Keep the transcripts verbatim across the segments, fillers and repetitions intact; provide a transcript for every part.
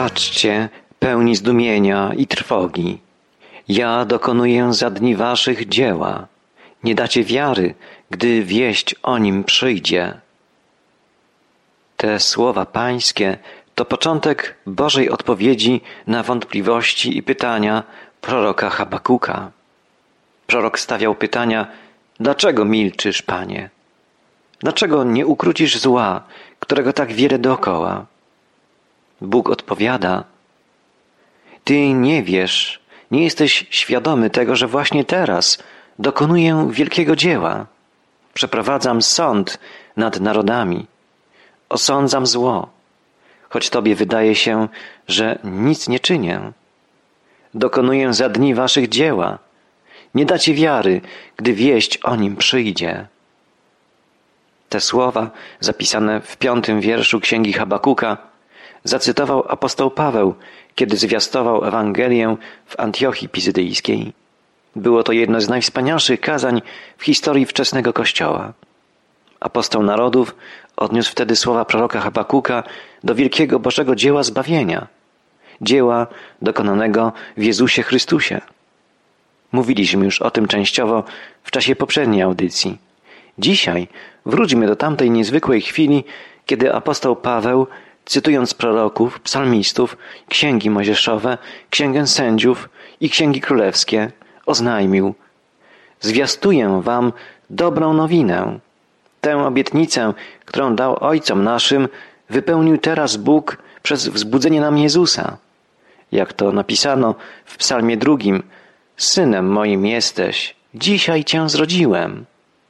Patrzcie, pełni zdumienia i trwogi. Ja dokonuję za dni waszych dzieła. Nie dacie wiary, gdy wieść o nim przyjdzie. Te słowa pańskie to początek Bożej odpowiedzi na wątpliwości i pytania proroka Habakuka. Prorok stawiał pytania: dlaczego milczysz, Panie? Dlaczego nie ukrócisz zła, którego tak wiele dookoła? Bóg odpowiada: Ty nie wiesz, nie jesteś świadomy tego, że właśnie teraz dokonuję wielkiego dzieła. Przeprowadzam sąd nad narodami. Osądzam zło, choć Tobie wydaje się, że nic nie czynię. Dokonuję za dni waszych dzieła. Nie dacie wiary, gdy wieść o nim przyjdzie. Te słowa, zapisane w piątym wierszu Księgi Habakuka, zacytował apostoł Paweł, kiedy zwiastował Ewangelię w Antiochii Pizydyjskiej. Było to jedno z najwspanialszych kazań w historii wczesnego Kościoła. Apostoł narodów odniósł wtedy słowa proroka Habakuka do wielkiego Bożego dzieła zbawienia, dzieła dokonanego w Jezusie Chrystusie. Mówiliśmy już o tym częściowo w czasie poprzedniej audycji. Dzisiaj wróćmy do tamtej niezwykłej chwili, kiedy apostoł Paweł, cytując proroków, psalmistów, księgi mojżeszowe, księgę sędziów i księgi królewskie, oznajmił: zwiastuję wam dobrą nowinę. Tę obietnicę, którą dał ojcom naszym, wypełnił teraz Bóg przez wzbudzenie nam Jezusa. Jak to napisano w psalmie drugim: Synem moim jesteś, dzisiaj Cię zrodziłem.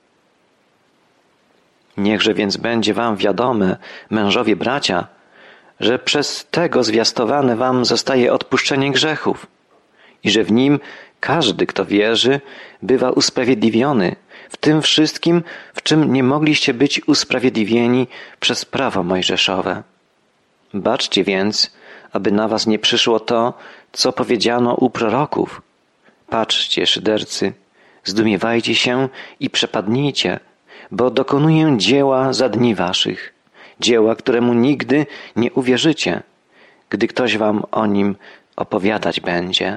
Niechże więc będzie wam wiadome, mężowie bracia, że przez tego zwiastowane wam zostaje odpuszczenie grzechów i że w nim każdy, kto wierzy, bywa usprawiedliwiony w tym wszystkim, w czym nie mogliście być usprawiedliwieni przez prawo mojżeszowe. Baczcie więc, aby na was nie przyszło to, co powiedziano u proroków. Patrzcie, szydercy, zdumiewajcie się i przepadnijcie, bo dokonuję dzieła za dni waszych, dzieła, któremu nigdy nie uwierzycie, gdy ktoś wam o nim opowiadać będzie.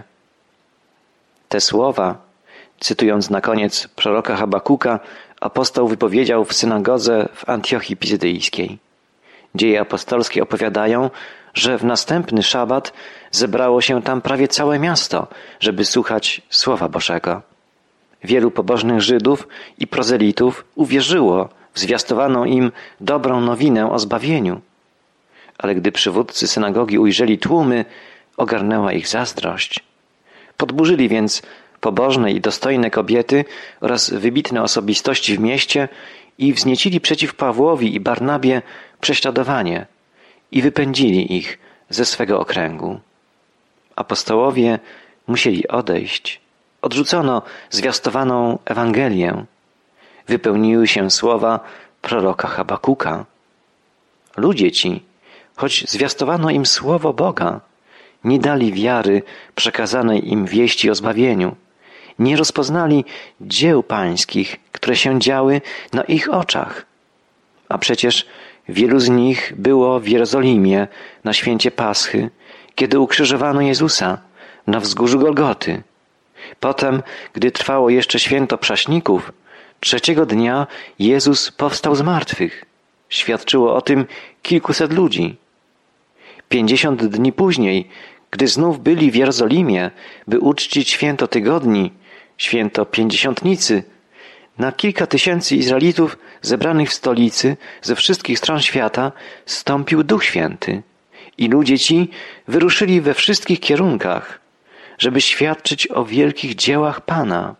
Te słowa, cytując na koniec proroka Habakuka, apostoł wypowiedział w synagodze w Antiochii Pizydyjskiej. Dzieje apostolskie opowiadają, że w następny szabat zebrało się tam prawie całe miasto, żeby słuchać Słowa Bożego. Wielu pobożnych Żydów i prozelitów uwierzyło w zwiastowaną im dobrą nowinę o zbawieniu. Ale gdy przywódcy synagogi ujrzeli tłumy, ogarnęła ich zazdrość. Podburzyli więc pobożne i dostojne kobiety oraz wybitne osobistości w mieście i wzniecili przeciw Pawłowi i Barnabie prześladowanie i wypędzili ich ze swego okręgu. Apostołowie musieli odejść. Odrzucono zwiastowaną Ewangelię. Wypełniły się słowa proroka Habakuka. Ludzie ci, choć zwiastowano im słowo Boga, nie dali wiary przekazanej im wieści o zbawieniu. Nie rozpoznali dzieł pańskich, które się działy na ich oczach. A przecież wielu z nich było w Jerozolimie na święcie Paschy, kiedy ukrzyżowano Jezusa na wzgórzu Golgoty. Potem, gdy trwało jeszcze święto Prześników, trzeciego dnia Jezus powstał z martwych. Świadczyło o tym kilkuset ludzi. Pięćdziesiąt dni później, gdy znów byli w Jerozolimie, by uczcić święto tygodni, święto Pięćdziesiątnicy, na kilka tysięcy Izraelitów zebranych w stolicy ze wszystkich stron świata zstąpił Duch Święty i ludzie ci wyruszyli we wszystkich kierunkach, żeby świadczyć o wielkich dziełach Pana.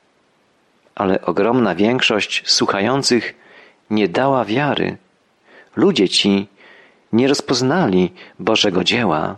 Ale ogromna większość słuchających nie dała wiary. Ludzie ci nie rozpoznali Bożego dzieła.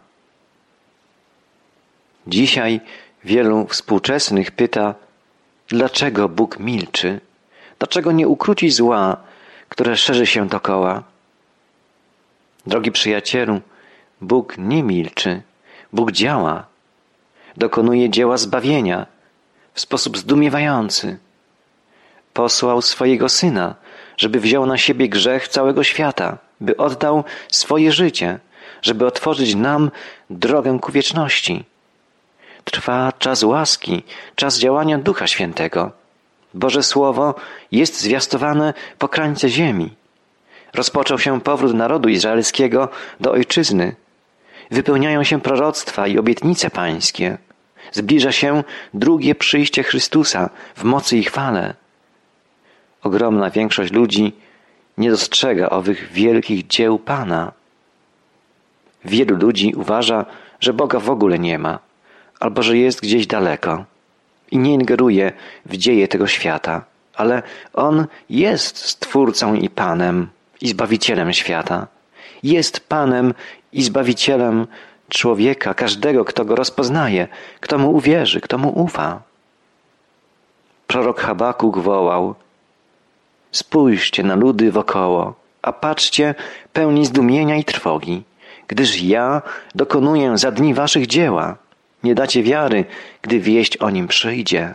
Dzisiaj wielu współczesnych pyta, dlaczego Bóg milczy? Dlaczego nie ukróci zła, które szerzy się dokoła? Drogi przyjacielu, Bóg nie milczy. Bóg działa. Dokonuje dzieła zbawienia w sposób zdumiewający. Posłał swojego Syna, żeby wziął na siebie grzech całego świata, by oddał swoje życie, żeby otworzyć nam drogę ku wieczności. Trwa czas łaski, czas działania Ducha Świętego. Boże Słowo jest zwiastowane po krańce ziemi. Rozpoczął się powrót narodu izraelskiego do ojczyzny. Wypełniają się proroctwa i obietnice pańskie. Zbliża się drugie przyjście Chrystusa w mocy i chwale. Ogromna większość ludzi nie dostrzega owych wielkich dzieł Pana. Wielu ludzi uważa, że Boga w ogóle nie ma, albo że jest gdzieś daleko i nie ingeruje w dzieje tego świata, ale On jest Stwórcą i Panem i Zbawicielem świata. Jest Panem i Zbawicielem człowieka, każdego, kto Go rozpoznaje, kto Mu uwierzy, kto Mu ufa. Prorok Habakuk wołał: spójrzcie na ludy wokoło, a patrzcie pełni zdumienia i trwogi, gdyż ja dokonuję za dni waszych dzieła. Nie dacie wiary, gdy wieść o nim przyjdzie.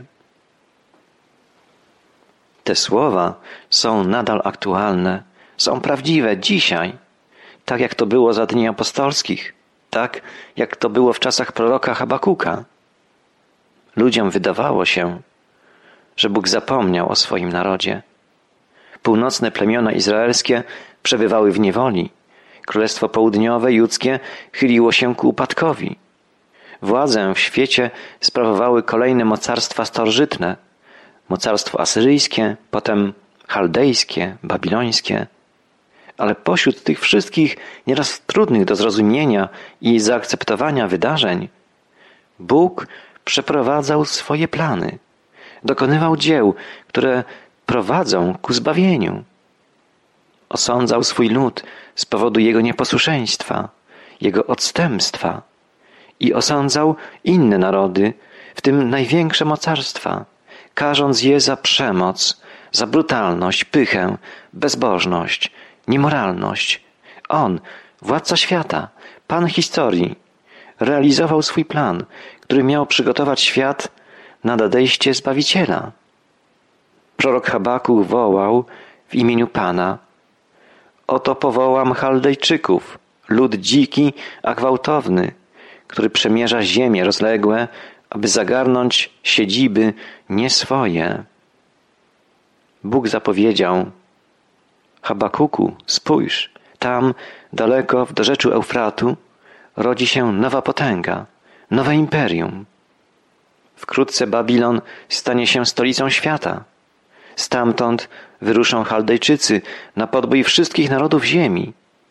Te słowa są nadal aktualne, są prawdziwe dzisiaj, tak jak to było za dni apostolskich, tak jak to było w czasach proroka Habakuka. Ludziom wydawało się, że Bóg zapomniał o swoim narodzie. Północne plemiona izraelskie przebywały w niewoli. Królestwo Południowe, judzkie, chyliło się ku upadkowi. Władzę w świecie sprawowały kolejne mocarstwa starożytne. Mocarstwo asyryjskie, potem chaldejskie, babilońskie. Ale pośród tych wszystkich nieraz trudnych do zrozumienia i zaakceptowania wydarzeń, Bóg przeprowadzał swoje plany. Dokonywał dzieł, które prowadzą ku zbawieniu. Osądzał swój lud z powodu jego nieposłuszeństwa, jego odstępstwa i osądzał inne narody, w tym największe mocarstwa, karząc je za przemoc, za brutalność, pychę, bezbożność, niemoralność. On, władca świata, Pan historii, realizował swój plan, który miał przygotować świat na nadejście Zbawiciela. Prorok Habakuk wołał w imieniu Pana: oto powołam Chaldejczyków, lud dziki, a gwałtowny, który przemierza ziemie rozległe, aby zagarnąć siedziby nie swoje. Bóg zapowiedział: Habakuku, spójrz, tam daleko w dorzeczu Eufratu rodzi się nowa potęga, nowe imperium. Wkrótce Babilon stanie się stolicą świata. Stamtąd wyruszą Chaldejczycy na podbój wszystkich narodów ziemi.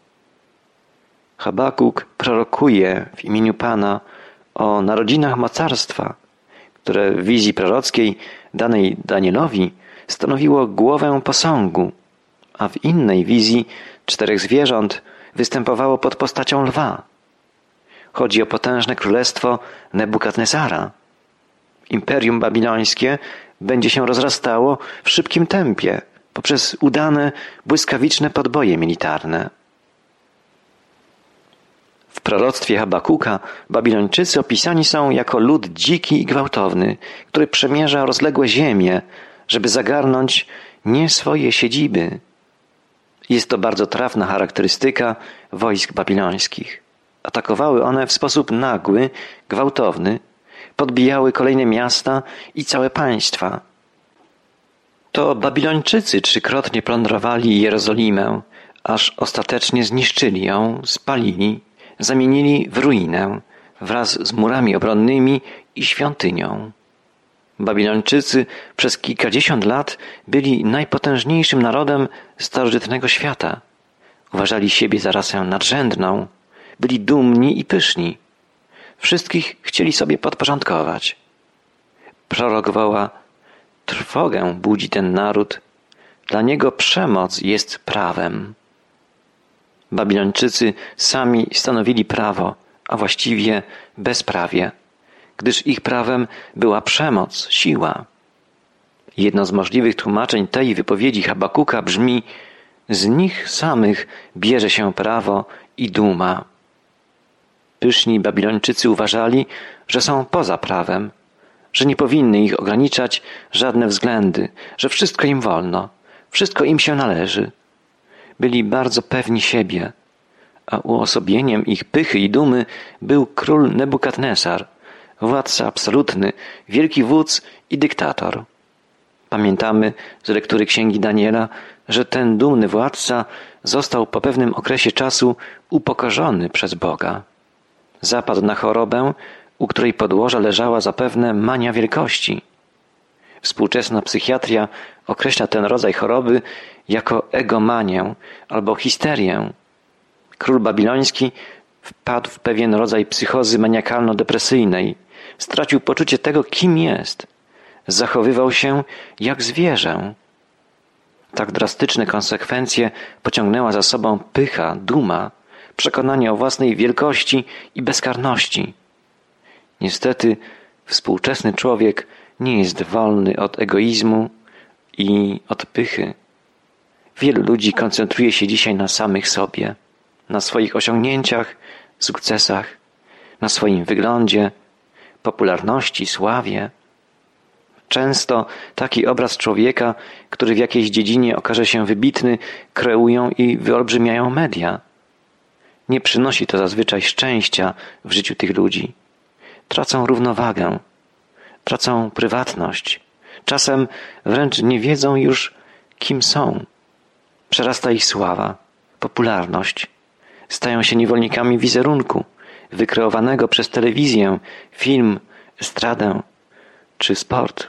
Habakuk prorokuje w imieniu Pana o narodzinach mocarstwa, które w wizji prorockiej danej Danielowi stanowiło głowę posągu, a w innej wizji czterech zwierząt występowało pod postacią lwa. Chodzi o potężne królestwo Nebukadnezara. Imperium babilońskie będzie się rozrastało w szybkim tempie poprzez udane, błyskawiczne podboje militarne. W proroctwie Habakuka Babilończycy opisani są jako lud dziki i gwałtowny, który przemierza rozległe ziemie, żeby zagarnąć nie swoje siedziby. Jest to bardzo trafna charakterystyka wojsk babilońskich. Atakowały one w sposób nagły, gwałtowny, podbijały kolejne miasta i całe państwa. To Babilończycy trzykrotnie plądrowali Jerozolimę, aż ostatecznie zniszczyli ją, spalili, zamienili w ruinę wraz z murami obronnymi i świątynią. Babilończycy przez kilkadziesiąt lat byli najpotężniejszym narodem starożytnego świata. Uważali siebie za rasę nadrzędną, byli dumni i pyszni. Wszystkich chcieli sobie podporządkować. Prorok woła: trwogę budzi ten naród, dla niego przemoc jest prawem. Babilończycy sami stanowili prawo, a właściwie bezprawie, gdyż ich prawem była przemoc, siła. Jedno z możliwych tłumaczeń tej wypowiedzi Habakuka brzmi: z nich samych bierze się prawo i duma. Pyszni Babilończycy uważali, że są poza prawem, że nie powinny ich ograniczać żadne względy, że wszystko im wolno, wszystko im się należy. Byli bardzo pewni siebie, a uosobieniem ich pychy i dumy był król Nebukadnesar, władca absolutny, wielki wódz i dyktator. Pamiętamy z lektury Księgi Daniela, że ten dumny władca został po pewnym okresie czasu upokorzony przez Boga. Zapadł na chorobę, u której podłoża leżała zapewne mania wielkości. Współczesna psychiatria określa ten rodzaj choroby jako egomanię albo histerię. Król babiloński wpadł w pewien rodzaj psychozy maniakalno-depresyjnej. Stracił poczucie tego, kim jest. Zachowywał się jak zwierzę. Tak drastyczne konsekwencje pociągnęła za sobą pycha, duma, przekonanie o własnej wielkości i bezkarności. Niestety współczesny człowiek nie jest wolny od egoizmu i od pychy. Wielu ludzi koncentruje się dzisiaj na samych sobie, na swoich osiągnięciach, sukcesach, na swoim wyglądzie, popularności, sławie. Często taki obraz człowieka, który w jakiejś dziedzinie okaże się wybitny, kreują i wyolbrzymiają media. Nie przynosi to zazwyczaj szczęścia w życiu tych ludzi. Tracą równowagę, tracą prywatność. Czasem wręcz nie wiedzą już, kim są. Przerasta ich sława, popularność. Stają się niewolnikami wizerunku, wykreowanego przez telewizję, film, estradę czy sport.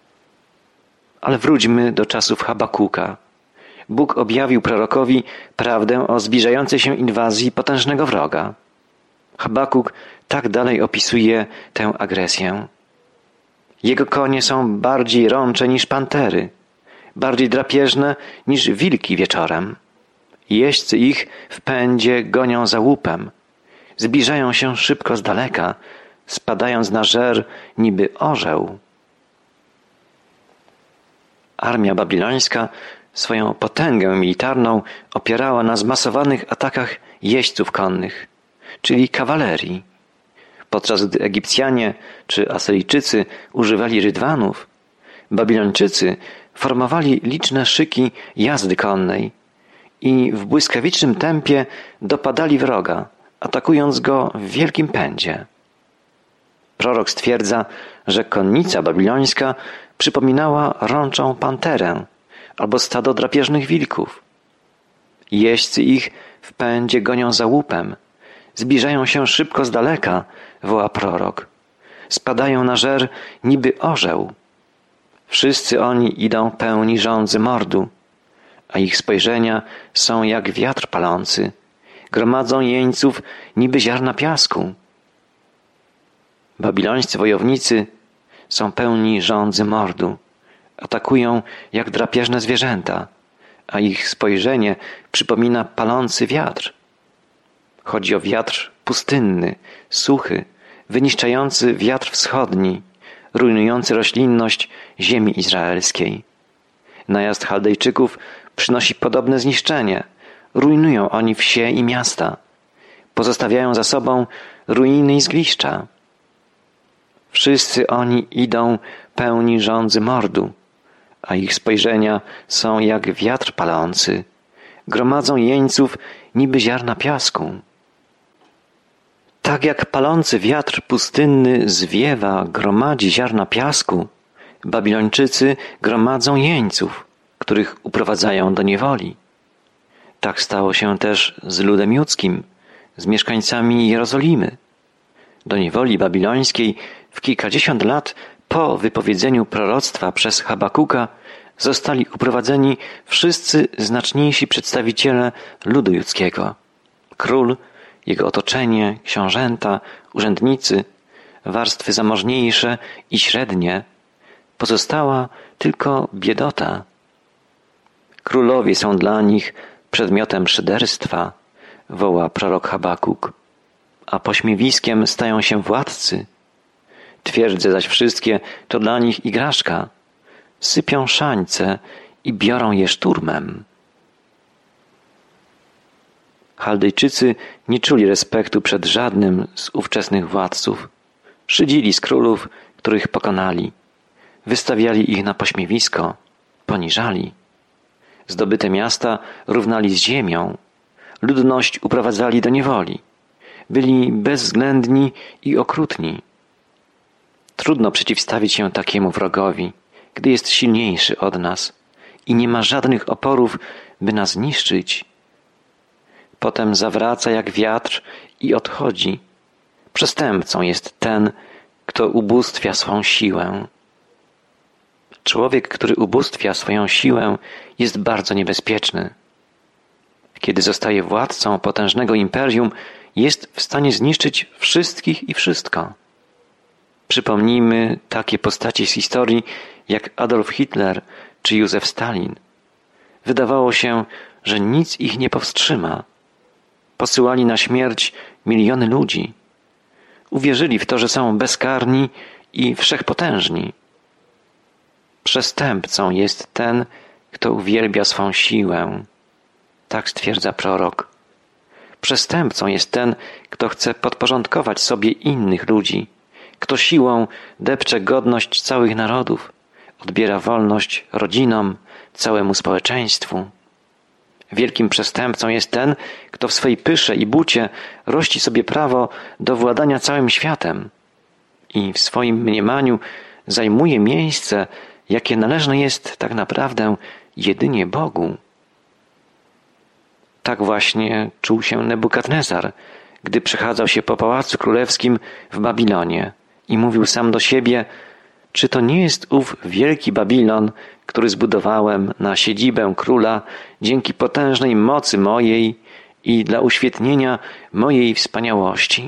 Ale wróćmy do czasów Habakuka. Bóg objawił prorokowi prawdę o zbliżającej się inwazji potężnego wroga. Habakuk tak dalej opisuje tę agresję. Jego konie są bardziej rącze niż pantery, bardziej drapieżne niż wilki wieczorem. Jeźdźcy ich w pędzie gonią za łupem. Zbliżają się szybko z daleka, spadając na żer niby orzeł. Armia babilońska swoją potęgę militarną opierała na zmasowanych atakach jeźdźców konnych, czyli kawalerii. Podczas gdy Egipcjanie czy Asyryjczycy używali rydwanów, Babilończycy formowali liczne szyki jazdy konnej i w błyskawicznym tempie dopadali wroga, atakując go w wielkim pędzie. Prorok stwierdza, że konnica babilońska przypominała rączą panterę albo stado drapieżnych wilków. Jeźdźcy ich w pędzie gonią za łupem, zbliżają się szybko z daleka, woła prorok. Spadają na żer niby orzeł. Wszyscy oni idą pełni żądzy mordu, a ich spojrzenia są jak wiatr palący. Gromadzą jeńców niby ziarna piasku. Babilońscy wojownicy są pełni żądzy mordu. Atakują jak drapieżne zwierzęta, a ich spojrzenie przypomina palący wiatr. Chodzi o wiatr pustynny, suchy, wyniszczający wiatr wschodni, rujnujący roślinność ziemi izraelskiej. Najazd Chaldejczyków przynosi podobne zniszczenie. Rujnują oni wsie i miasta. Pozostawiają za sobą ruiny i zgliszcza. Wszyscy oni idą pełni żądzy mordu, a ich spojrzenia są jak wiatr palący. Gromadzą jeńców niby ziarna piasku. Tak jak palący wiatr pustynny zwiewa, gromadzi ziarna piasku, Babilończycy gromadzą jeńców, których uprowadzają do niewoli. Tak stało się też z ludem judzkim, z mieszkańcami Jerozolimy. Do niewoli babilońskiej w kilkadziesiąt lat po wypowiedzeniu proroctwa przez Habakuka zostali uprowadzeni wszyscy znaczniejsi przedstawiciele ludu judzkiego. Król, jego otoczenie, książęta, urzędnicy, warstwy zamożniejsze i średnie. Pozostała tylko biedota. Królowie są dla nich przedmiotem szyderstwa, woła prorok Habakuk, a pośmiewiskiem stają się władcy. Twierdze zaś wszystkie to dla nich igraszka. Sypią szańce i biorą je szturmem. Chaldejczycy nie czuli respektu przed żadnym z ówczesnych władców. Szydzili z królów, których pokonali. Wystawiali ich na pośmiewisko, poniżali. Zdobyte miasta równali z ziemią. ludność uprowadzali do niewoli. Byli bezwzględni i okrutni. Trudno przeciwstawić się takiemu wrogowi, gdy jest silniejszy od nas i nie ma żadnych oporów, by nas zniszczyć. Potem zawraca jak wiatr i odchodzi. Przestępcą jest ten, kto ubóstwia swą siłę. Człowiek, który ubóstwia swoją siłę, jest bardzo niebezpieczny. Kiedy zostaje władcą potężnego imperium, jest w stanie zniszczyć wszystkich i wszystko. Przypomnijmy takie postaci z historii jak Adolf Hitler czy Józef Stalin. Wydawało się, że nic ich nie powstrzyma. Posyłali na śmierć miliony ludzi. Uwierzyli w to, że są bezkarni i wszechpotężni. Przestępcą jest ten, kto uwielbia swą siłę. Tak stwierdza prorok. Przestępcą jest ten, kto chce podporządkować sobie innych ludzi, kto siłą depcze godność całych narodów, odbiera wolność rodzinom, całemu społeczeństwu. Wielkim przestępcą jest ten, kto w swej pysze i bucie rości sobie prawo do władania całym światem i w swoim mniemaniu zajmuje miejsce, jakie należne jest tak naprawdę jedynie Bogu. Tak właśnie czuł się Nebukadnezar, gdy przechadzał się po pałacu królewskim w Babilonie i mówił sam do siebie: czy to nie jest ów wielki Babilon, który zbudowałem na siedzibę króla dzięki potężnej mocy mojej i dla uświetnienia mojej wspaniałości?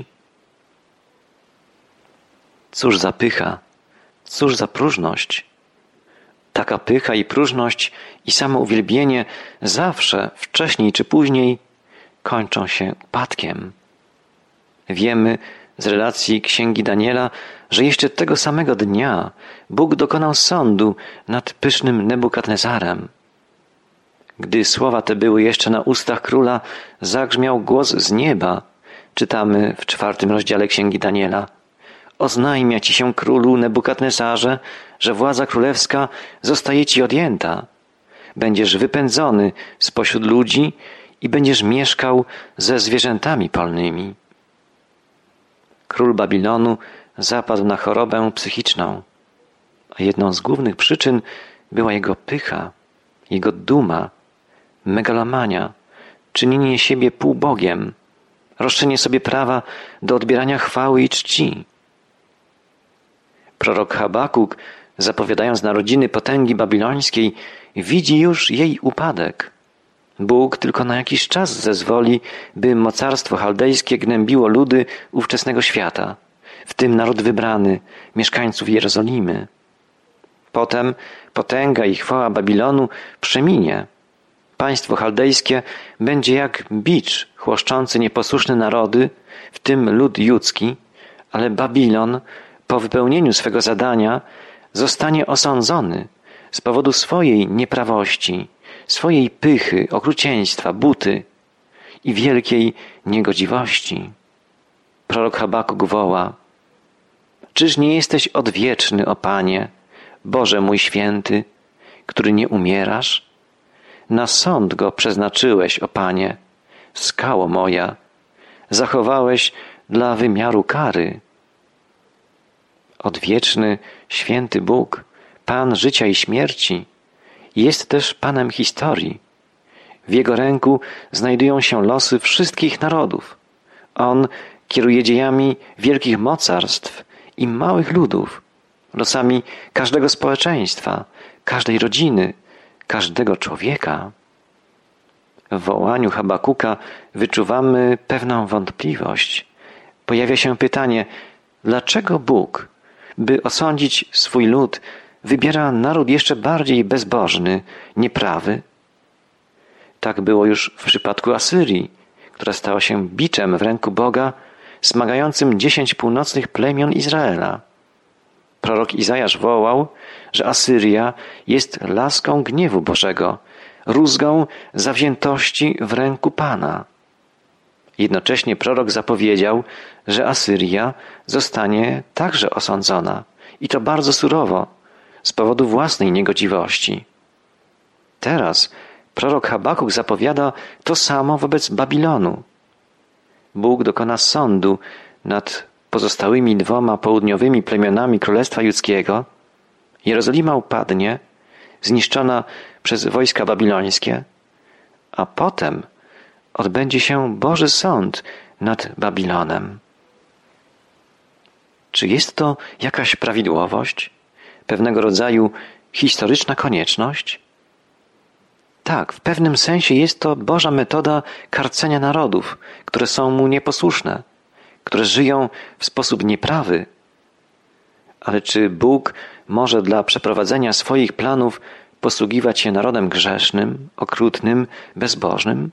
Cóż za pycha, cóż za próżność! Taka pycha i próżność i samo uwielbienie zawsze, wcześniej czy później, kończą się upadkiem. Wiemy z relacji Księgi Daniela, że jeszcze tego samego dnia Bóg dokonał sądu nad pysznym Nebukadnezarem. Gdy słowa te były jeszcze na ustach króla, zagrzmiał głos z nieba, czytamy w czwartym rozdziale Księgi Daniela. Oznajmia ci się, królu Nebukadnezarze, że władza królewska zostaje ci odjęta. Będziesz wypędzony spośród ludzi i będziesz mieszkał ze zwierzętami polnymi. Król Babilonu zapadł na chorobę psychiczną, a jedną z głównych przyczyn była jego pycha, jego duma, megalomania, czynienie siebie półbogiem, roszczenie sobie prawa do odbierania chwały i czci. Prorok Habakuk, zapowiadając narodziny potęgi babilońskiej, widzi już jej upadek. Bóg tylko na jakiś czas zezwoli, by mocarstwo chaldejskie gnębiło ludy ówczesnego świata, w tym naród wybrany, mieszkańców Jerozolimy. Potem potęga i chwała Babilonu przeminie. Państwo chaldejskie będzie jak bicz chłoszczący nieposłuszne narody, w tym lud judzki, ale Babilon po wypełnieniu swego zadania zostanie osądzony z powodu swojej nieprawości, swojej pychy, okrucieństwa, buty i wielkiej niegodziwości. Prorok Habakuk woła: czyż nie jesteś odwieczny, o Panie, Boże mój święty, który nie umierasz? Na sąd go przeznaczyłeś, o Panie, skało moja, zachowałeś dla wymiaru kary. Odwieczny, święty Bóg, Pan życia i śmierci, jest też Panem historii. W Jego ręku znajdują się losy wszystkich narodów. On kieruje dziejami wielkich mocarstw i małych ludów, losami każdego społeczeństwa, każdej rodziny, każdego człowieka. W wołaniu Habakuka wyczuwamy pewną wątpliwość. Pojawia się pytanie, dlaczego Bóg, by osądzić swój lud, wybiera naród jeszcze bardziej bezbożny, nieprawy? Tak było już w przypadku Asyrii, która stała się biczem w ręku Boga, smagającym dziesięć północnych plemion Izraela. Prorok Izajasz wołał, że Asyria jest laską gniewu Bożego, rózgą zawziętości w ręku Pana. Jednocześnie prorok zapowiedział, że Asyria zostanie także osądzona, i to bardzo surowo, z powodu własnej niegodziwości. Teraz Prorok Habakuk zapowiada to samo wobec Babilonu. Bóg dokona sądu nad pozostałymi dwoma południowymi plemionami Królestwa Judzkiego. Jerozolima upadnie, zniszczona przez wojska babilońskie, a potem odbędzie się Boży sąd nad Babilonem. Czy jest to jakaś prawidłowość? Pewnego rodzaju historyczna konieczność? Tak, w pewnym sensie jest to Boża metoda karcenia narodów, które są Mu nieposłuszne, które żyją w sposób nieprawy. Ale czy Bóg może dla przeprowadzenia swoich planów posługiwać się narodem grzesznym, okrutnym, bezbożnym?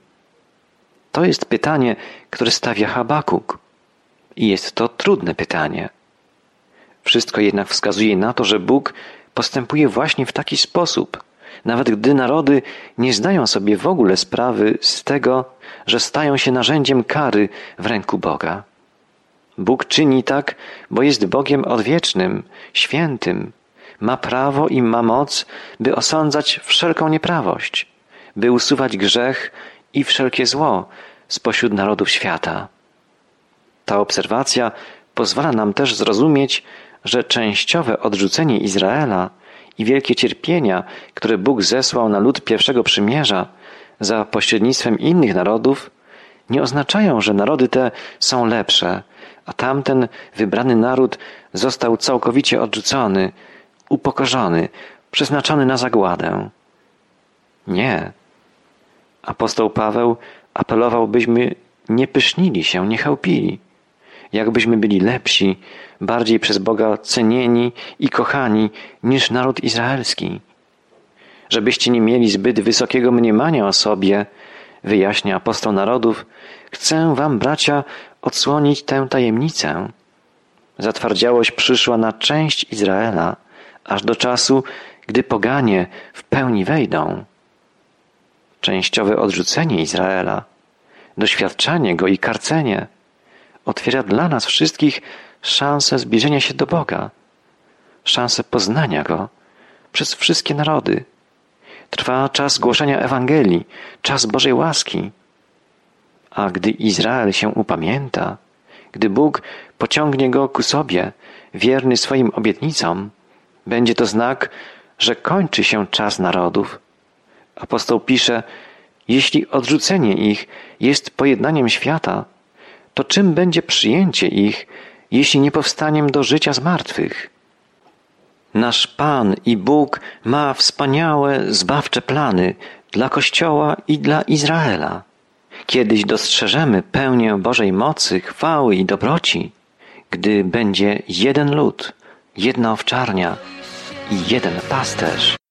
To jest pytanie, które stawia Habakuk. I jest to trudne pytanie. Wszystko jednak wskazuje na to, że Bóg postępuje właśnie w taki sposób, nawet gdy narody nie zdają sobie w ogóle sprawy z tego, że stają się narzędziem kary w ręku Boga. Bóg czyni tak, bo jest Bogiem odwiecznym, świętym. Ma prawo i ma moc, by osądzać wszelką nieprawość, by usuwać grzech i wszelkie zło spośród narodów świata. Ta obserwacja pozwala nam też zrozumieć, że częściowe odrzucenie Izraela i wielkie cierpienia, które Bóg zesłał na lud pierwszego przymierza za pośrednictwem innych narodów, nie oznaczają, że narody te są lepsze, a tamten wybrany naród został całkowicie odrzucony, upokorzony, przeznaczony na zagładę. Nie. Apostoł Paweł apelował, byśmy nie pysznili się, nie chełpili, jakbyśmy byli lepsi, bardziej przez Boga cenieni i kochani niż naród izraelski. Żebyście nie mieli zbyt wysokiego mniemania o sobie, wyjaśnia apostoł narodów, chcę wam, bracia, odsłonić tę tajemnicę. Zatwardziałość przyszła na część Izraela, aż do czasu, gdy poganie w pełni wejdą. Częściowe odrzucenie Izraela, doświadczanie go i karcenie otwiera dla nas wszystkich szansę zbliżenia się do Boga, szansę poznania Go przez wszystkie narody. Trwa czas głoszenia Ewangelii, czas Bożej łaski. A gdy Izrael się upamięta, gdy Bóg pociągnie go ku sobie, wierny swoim obietnicom, będzie to znak, że kończy się czas narodów. Apostoł pisze, jeśli odrzucenie ich jest pojednaniem świata, to czym będzie przyjęcie ich, jeśli nie powstaniem do życia z martwych? Nasz Pan i Bóg ma wspaniałe, zbawcze plany dla Kościoła i dla Izraela. Kiedyś dostrzeżemy pełnię Bożej mocy, chwały i dobroci, gdy będzie jeden lud, jedna owczarnia i jeden pasterz.